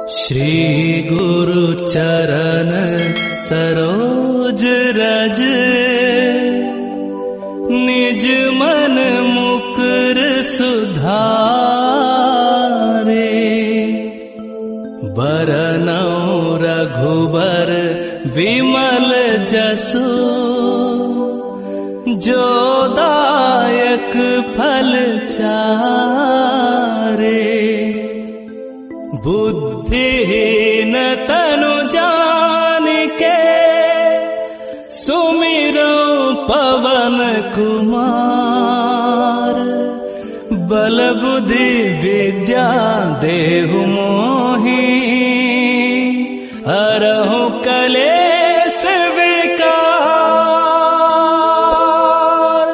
श्री गुरु चरण सरोज रज, निज मन मुकुर सुधारे। बरनौ रघुबर विमल जसु, जो दायक फल चारे। बुद्धिहीन तनु जानिके, सुमिरो पवन कुमार। बल बुद्धि विद्या देहु मोहि, हरहु कलेश विकार।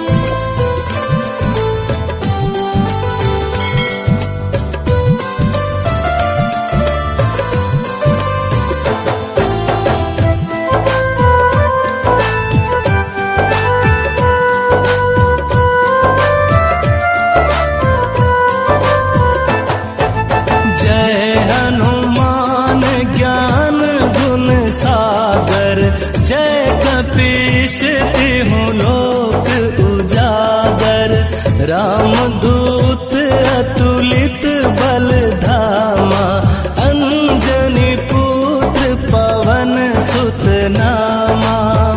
जय कपीश तिहु लोक उजागर। रामदूत अतुलित बल धामा, अंजनी पुत्र पवन सुत नामा।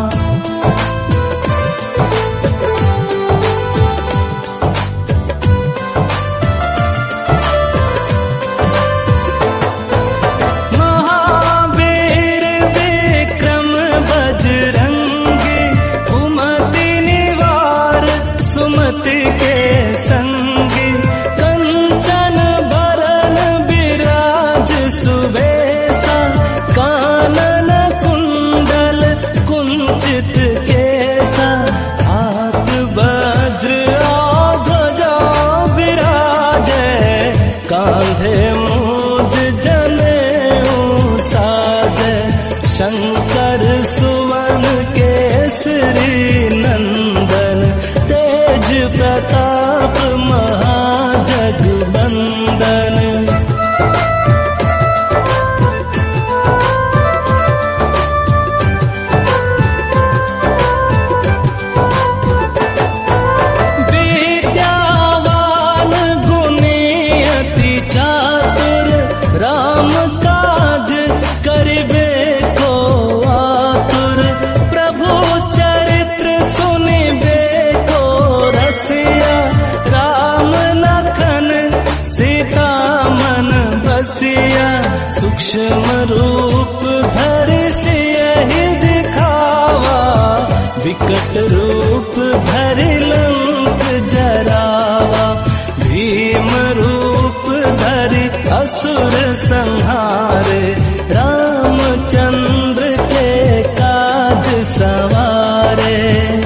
संगी कंचन बरन बिराज सुबेसा, कानन कुंडल कुंचित केसा। हाथ वज्र ध्वजा विराजे, कांधे मूज जनेऊ साजे। शंकर सुवन केसरी नंदन, तेज प्रताप महाजगबंदन। विद्यावान गुणी अति चातुर, राम काज करिबे को आतुर। प्रभु चरित्र सुनिबे को रसिया, राम लखन सीता मन बसिया। सूक्ष्म रूप धरि सियहि दिखावा, विकट रूप धरि लंक जरावा। भीम रूप धरि असुर संहारे, रामचंद्र के काज सवारे।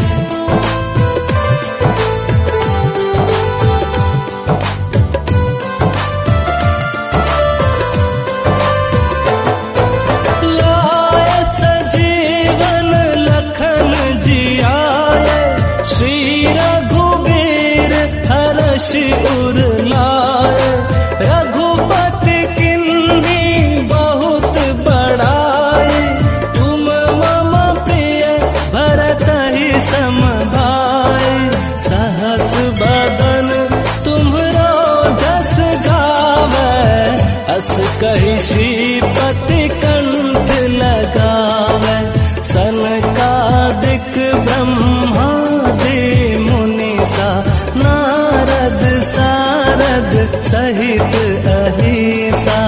उर लाए रघुपति किन्ही बहुत बड़ाई। तुम मम प्रिय भरत ही सम भाई। सहस बदन तुम्हरो जस गावे, अस कहि श्रीपति कंठ लगावे। सनकादिक ब्रह्मादि मुनीसा, नारद सारद सहित अहिसा।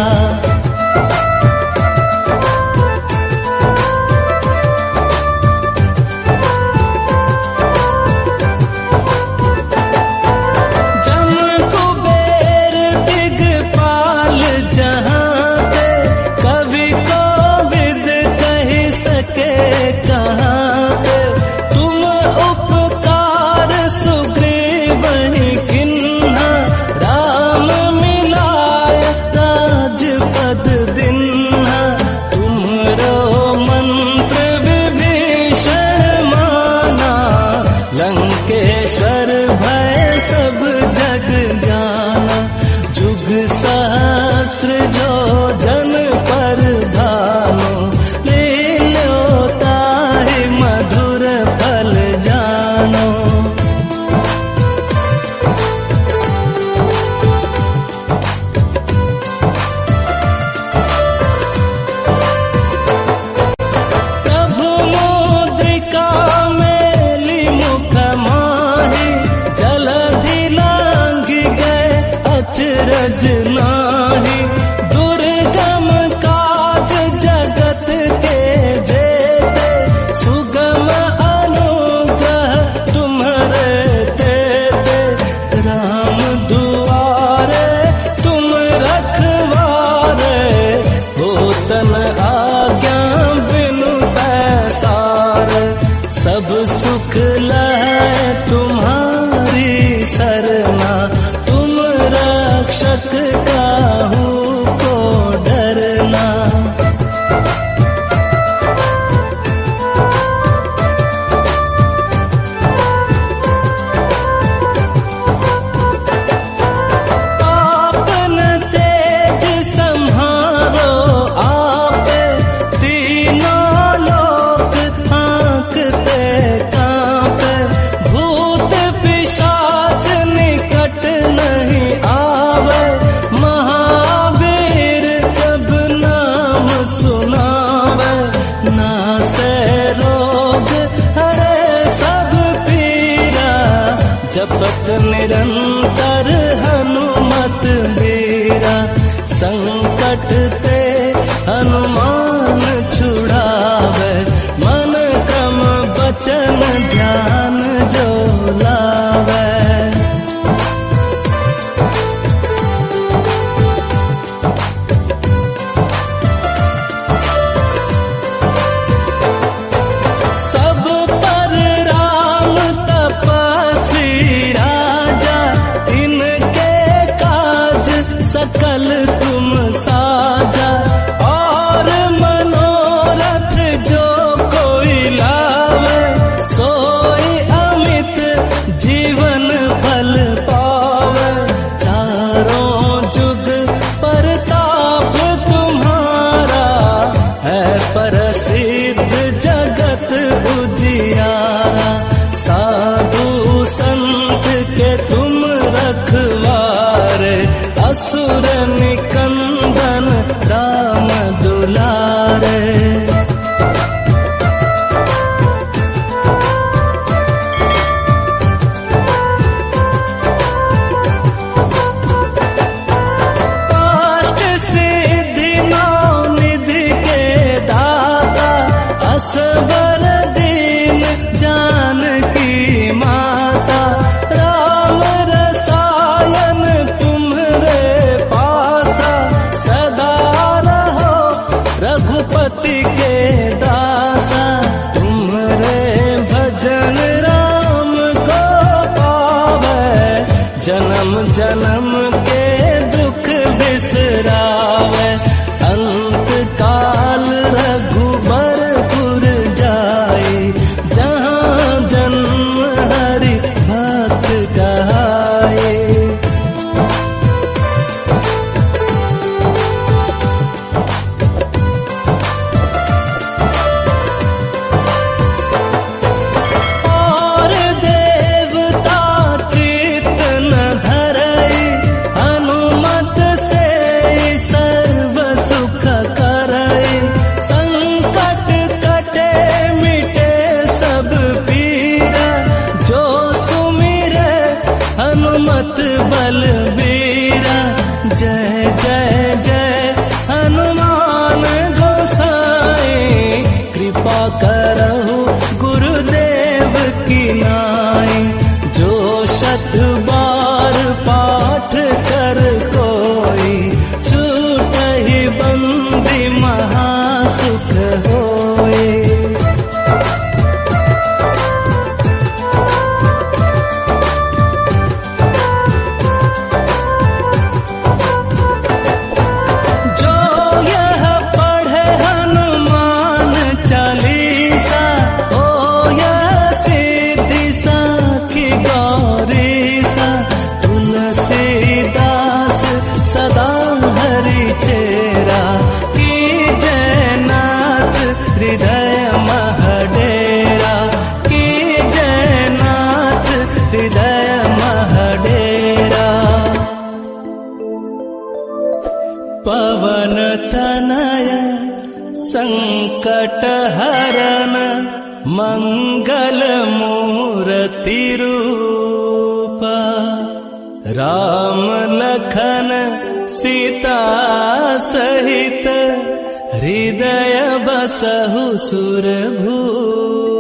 जम कुबेर दिगपाल जहाते, कवि कोविद कहि सके कहाते। तुम उपकार सुग्रीव ही किन्हा, राम मिलाय अचरज नाही, दुर्गम काज जगत के जेते, सुगम अनुग्रह तुम्हारे देते। राम दुआरे तुम रखवारे, होतन आज्ञा बिनु पैसारे। सब सुख लहै तुम्हारी सरना, तुम रक्षक काहू को डरना। आपन तेज संहारो आपे, तीनों लोक हाँकते कांपे। भूत पिशाच निकट नहीं आवे, महावीर जब नाम सुनावे। नासे रोग हरे सब पीरा, जपत निरंतर हनुमत बीरा। संकट ते हनुमान छुड़ावे, मन क्रम वचन ध्यान जो लावे। सब पर राम तपस्वी राजा, इनके काज सकल तुम साजा। और मनोरथ जो कोई लावे, सोई अमित जीवन फल पावे। चारों जुग परताप तुम्हारा, है प्रसिद्ध जगत उजियारा। साधु संत के तुम रखवारे, असुर निकंदन राम दुलारे। अष्ट सिद्धि नौ निधि के दाता, असबर दीन जानकी माता। राम रसायन तुम्हारे पासा, सदा रहो रघुपति के दासा। तुम्हारे भजन राम को पावे, जन्म जन्म के दुख बिसरावे। अंत काल रघुबरपुर जाए, जहाँ जन्म हरि भक्त कहाए। और देवता चित्त न धरई, हनुमत से सर्व सुख करई। संकट कटे मिटे सब पीरा, जो सुमिरे हनुमत बलबीरा। जय जय जय हनुमान गोसाई, कृपा करहु गुरुदेव की नाई। जो शत बार पाठ कर कोई, छूटहि बंदी महासुख होई। जो यह पढ़े हनुमान चालीसा, ओ यह सिद्धि साखी गौरीसा। तुलसीदास सदा हरि चेरा, की जयनाथ हृदय महडेरा। की जयनाथ हृदय महडेरा। पवन तनय संकट हरन, मंगल मूर्ति रूप। राम लखन लखन सीता सहित हृदय बसहु सुरभूमि।